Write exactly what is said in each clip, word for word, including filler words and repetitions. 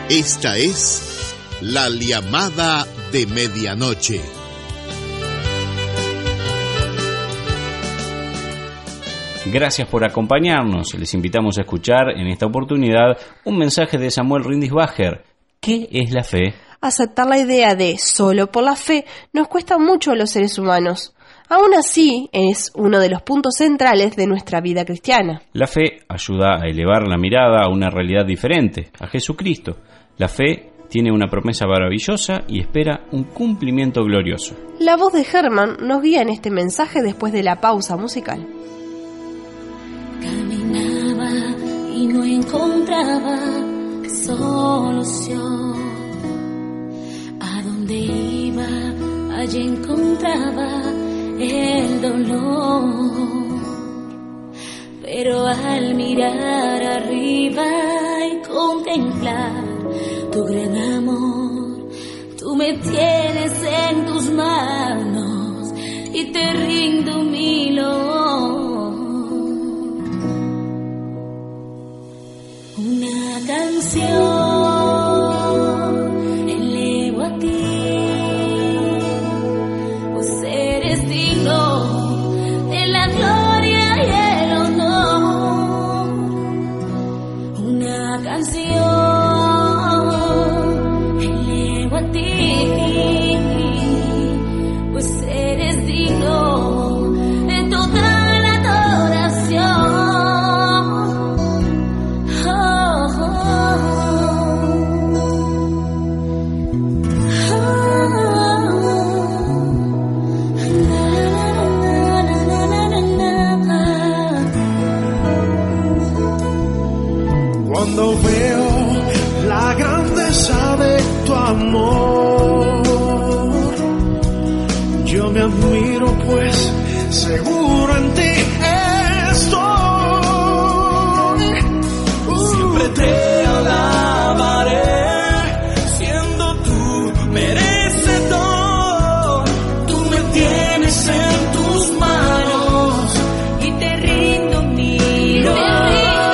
Esta es la llamada de medianoche. Gracias por acompañarnos. Les invitamos a escuchar en esta oportunidad un mensaje de Samuel Rindisbacher. ¿Qué es la fe? Aceptar la idea de solo por la fe nos cuesta mucho a los seres humanos. Aún así, es uno de los puntos centrales de nuestra vida cristiana. La fe ayuda a elevar la mirada a una realidad diferente, a Jesucristo. La fe tiene una promesa maravillosa y espera un cumplimiento glorioso. La voz de Herman nos guía en este mensaje después de la pausa musical. Caminaba y no encontraba solución. A donde iba, allí encontraba el dolor. Pero al mirar arriba y contemplar tu gran amor, tú me tienes en tus manos y te rindo mi loor. Una canción elevo a ti, pues eres digno de la gloria y el honor. Una canción elevo a ti, pues eres digno de toda la adoración. Cuando veo la grandeza de tu amor, yo me admiro, pues seguro en ti estoy. Siempre te alabaré, siendo tú merecedor. Tú me tienes en tus manos Y te rindo mi loor.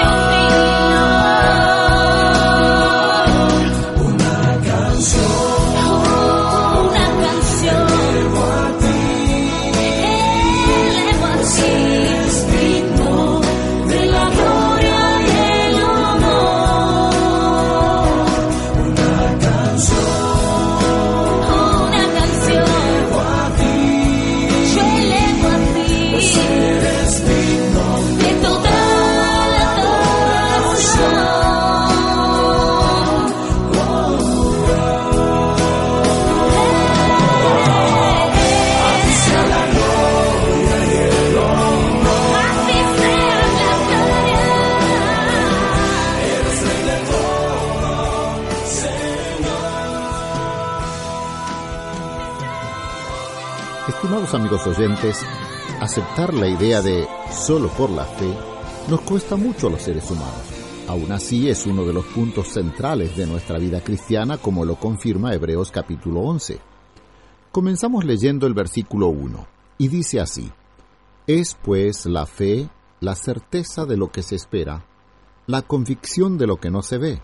Estimados amigos oyentes, aceptar la idea de solo por la fe nos cuesta mucho a los seres humanos. Aún así es uno de los puntos centrales de nuestra vida cristiana, como lo confirma Hebreos capítulo once. Comenzamos leyendo el versículo uno, y dice así: Es pues la fe la certeza de lo que se espera, la convicción de lo que no se ve.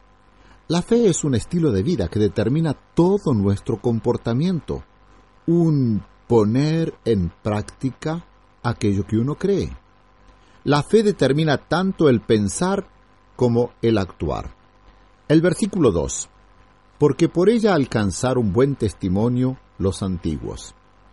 La fe es un estilo de vida que determina todo nuestro comportamiento, un poner en práctica aquello que uno cree. La fe determina tanto el pensar como el actuar. El versículo dos, porque por ella alcanzaron buen testimonio los antiguos.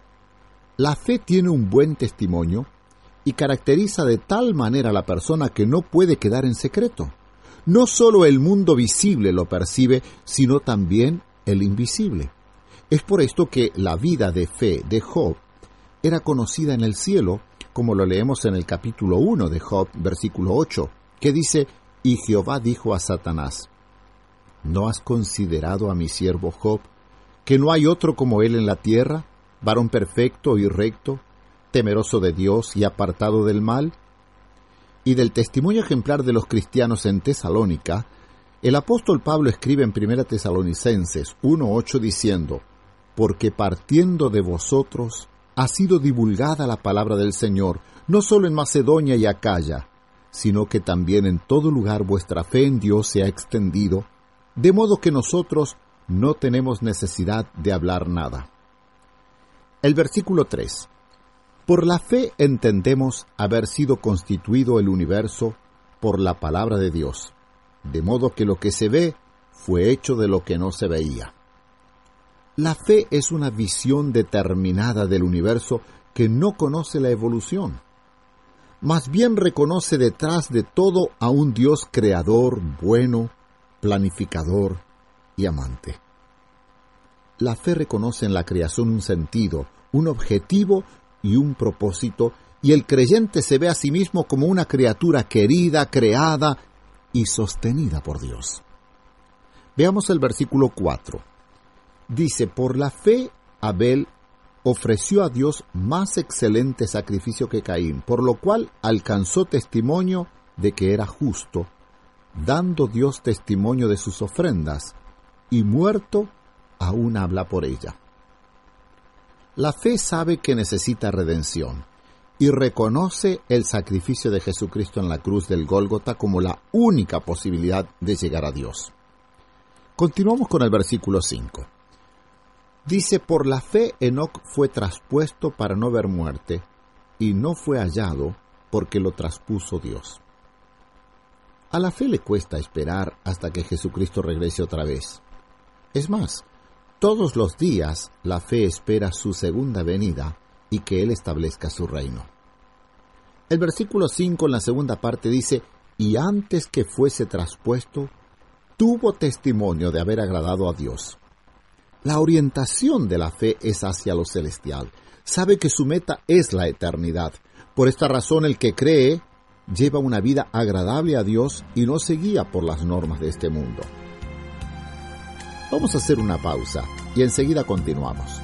La fe tiene un buen testimonio y caracteriza de tal manera a la persona que no puede quedar en secreto. No solo el mundo visible lo percibe, sino también el invisible. Es por esto que la vida de fe de Job era conocida en el cielo, como lo leemos en el capítulo uno de Job, versículo ocho, que dice: Y Jehová dijo a Satanás: ¿No has considerado a mi siervo Job, que no hay otro como él en la tierra, varón perfecto y recto, temeroso de Dios y apartado del mal? Y del testimonio ejemplar de los cristianos en Tesalónica, el apóstol Pablo escribe en Primera Tesalonicenses uno ocho diciendo: Porque partiendo de vosotros ha sido divulgada la palabra del Señor, no solo en Macedonia y Acaya, sino que también en todo lugar vuestra fe en Dios se ha extendido, de modo que nosotros no tenemos necesidad de hablar nada. El versículo tres. Por la fe entendemos haber sido constituido el universo por la palabra de Dios, de modo que lo que se ve fue hecho de lo que no se veía. La fe es una visión determinada del universo que no conoce la evolución. Más bien reconoce detrás de todo a un Dios creador, bueno, planificador y amante. La fe reconoce en la creación un sentido, un objetivo y un propósito, y el creyente se ve a sí mismo como una criatura querida, creada y sostenida por Dios. Veamos el versículo cuatro. Dice, por la fe Abel ofreció a Dios más excelente sacrificio que Caín, por lo cual alcanzó testimonio de que era justo, dando Dios testimonio de sus ofrendas, y muerto aún habla por ella. La fe sabe que necesita redención, y reconoce el sacrificio de Jesucristo en la cruz del Gólgota como la única posibilidad de llegar a Dios. Continuamos con el versículo cinco. Dice, por la fe Enoc fue traspuesto para no ver muerte, y no fue hallado porque lo traspuso Dios. A la fe le cuesta esperar hasta que Jesucristo regrese otra vez. Es más, todos los días la fe espera su segunda venida y que Él establezca su reino. El versículo cinco en la segunda parte dice, y antes que fuese traspuesto, tuvo testimonio de haber agradado a Dios. La orientación de la fe es hacia lo celestial. Sabe que su meta es la eternidad. Por esta razón el que cree lleva una vida agradable a Dios y no se guía por las normas de este mundo. Vamos a hacer una pausa y enseguida continuamos.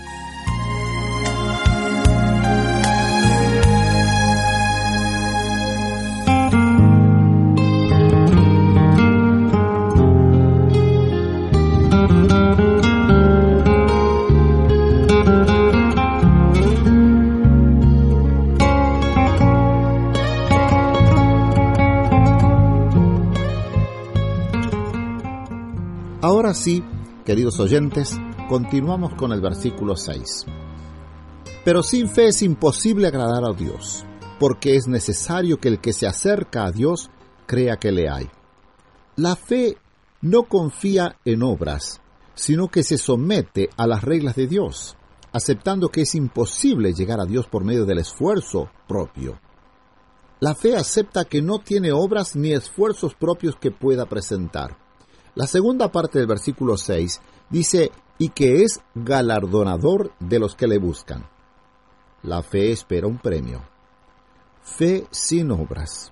Ahora sí, queridos oyentes, continuamos con el versículo seis. Pero sin fe es imposible agradar a Dios, porque es necesario que el que se acerca a Dios crea que le hay. La fe no confía en obras, sino que se somete a las reglas de Dios, aceptando que es imposible llegar a Dios por medio del esfuerzo propio. La fe acepta que no tiene obras ni esfuerzos propios que pueda presentar. La segunda parte del versículo seis dice, y que es galardonador de los que le buscan. La fe espera un premio. Fe sin obras.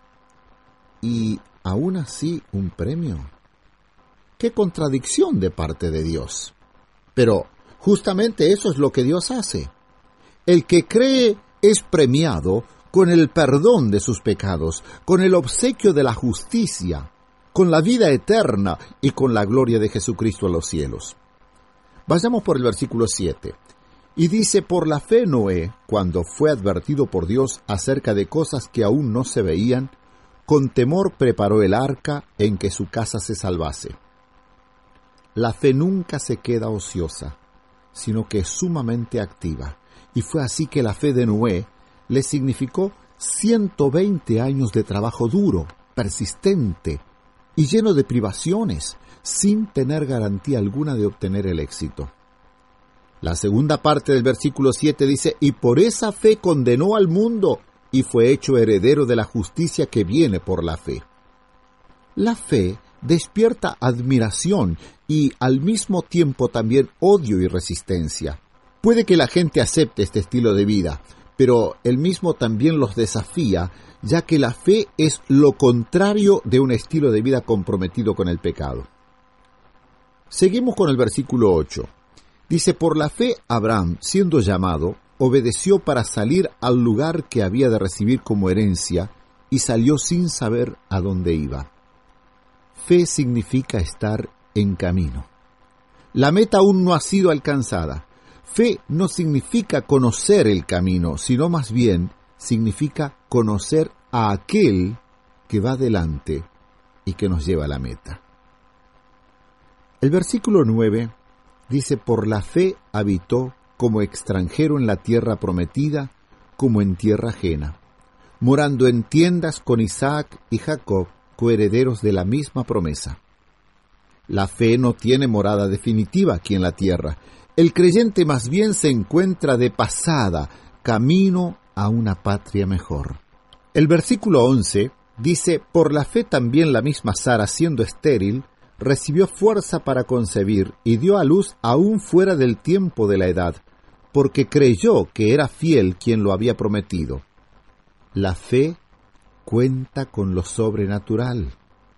Y aún así un premio. ¡Qué contradicción de parte de Dios! Pero justamente eso es lo que Dios hace. El que cree es premiado con el perdón de sus pecados, con el obsequio de la justicia, con la vida eterna y con la gloria de Jesucristo en los cielos. Vayamos por el versículo siete. Y dice, por la fe Noé, cuando fue advertido por Dios acerca de cosas que aún no se veían, con temor preparó el arca en que su casa se salvase. La fe nunca se queda ociosa, sino que es sumamente activa. Y fue así que la fe de Noé le significó ciento veinte años de trabajo duro, persistente, y lleno de privaciones, sin tener garantía alguna de obtener el éxito. La segunda parte del versículo siete dice, y por esa fe condenó al mundo, y fue hecho heredero de la justicia que viene por la fe. La fe despierta admiración y al mismo tiempo también odio y resistencia. Puede que la gente acepte este estilo de vida, pero él mismo también los desafía, ya que la fe es lo contrario de un estilo de vida comprometido con el pecado. Seguimos con el versículo ocho. Dice, por la fe Abraham, siendo llamado, obedeció para salir al lugar que había de recibir como herencia, y salió sin saber a dónde iba. Fe significa estar en camino. La meta aún no ha sido alcanzada. Fe no significa conocer el camino, sino más bien significa conocer a aquel que va delante y que nos lleva a la meta. El versículo nueve dice: por la fe habitó como extranjero en la tierra prometida, como en tierra ajena, morando en tiendas con Isaac y Jacob, coherederos de la misma promesa. La fe no tiene morada definitiva aquí en la tierra. El creyente más bien se encuentra de pasada, camino a una patria mejor. El versículo once dice: por la fe también la misma Sara, siendo estéril, recibió fuerza para concebir y dio a luz aún fuera del tiempo de la edad, porque creyó que era fiel quien lo había prometido. La fe cuenta con lo sobrenatural.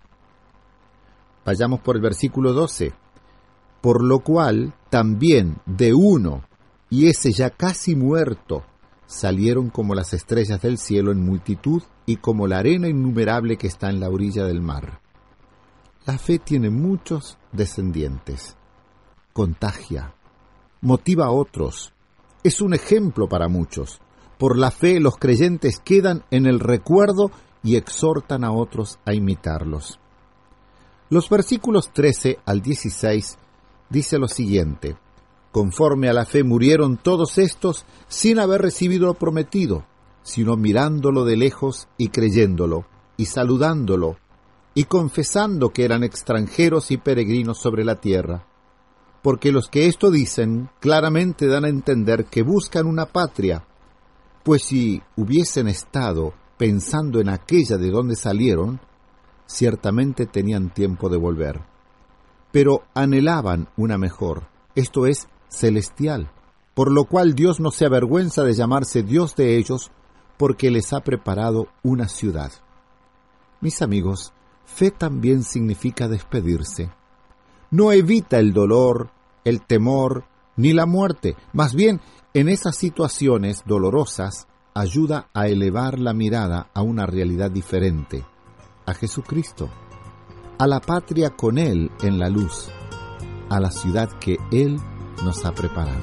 Vayamos por el versículo doce. Por lo cual también de uno, y ese ya casi muerto, salieron como las estrellas del cielo en multitud y como la arena innumerable que está en la orilla del mar. La fe tiene muchos descendientes. Contagia, motiva a otros, es un ejemplo para muchos. Por la fe los creyentes quedan en el recuerdo y exhortan a otros a imitarlos. Los versículos trece al dieciséis dice lo siguiente: conforme a la fe murieron todos estos sin haber recibido lo prometido, sino mirándolo de lejos y creyéndolo, y saludándolo, y confesando que eran extranjeros y peregrinos sobre la tierra. Porque los que esto dicen claramente dan a entender que buscan una patria, pues si hubiesen estado pensando en aquella de donde salieron, ciertamente tenían tiempo de volver. Pero anhelaban una mejor, esto es, celestial, por lo cual Dios no se avergüenza de llamarse Dios de ellos, porque les ha preparado una ciudad. Mis amigos, fe también significa despedirse. No evita el dolor, el temor, ni la muerte. Más bien, en esas situaciones dolorosas, ayuda a elevar la mirada a una realidad diferente, a Jesucristo, a la patria con Él en la luz, a la ciudad que Él nos ha preparado.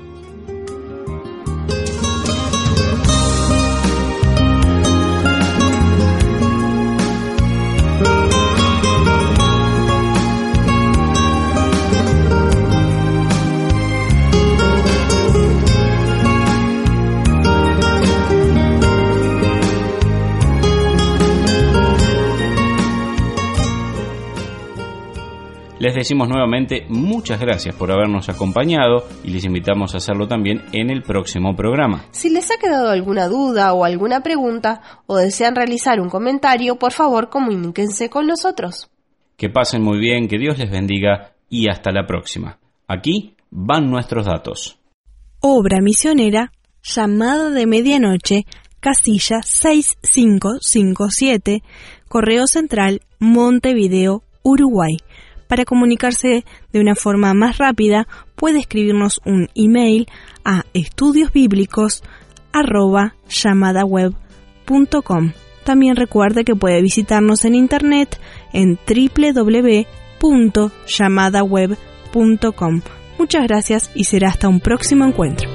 Les decimos nuevamente muchas gracias por habernos acompañado y les invitamos a hacerlo también en el próximo programa. Si les ha quedado alguna duda o alguna pregunta o desean realizar un comentario, por favor comuníquense con nosotros. Que pasen muy bien, que Dios les bendiga y hasta la próxima. Aquí van nuestros datos. Obra misionera, Llamada de Medianoche, casilla seis cinco cinco siete, Correo Central, Montevideo, Uruguay. Para comunicarse de una forma más rápida, puede escribirnos un email a estudiosbíblicos arroba llamadaweb punto com. También recuerde que puede visitarnos en internet en doble u doble u doble u punto llamadaweb punto com. Muchas gracias y será hasta un próximo encuentro.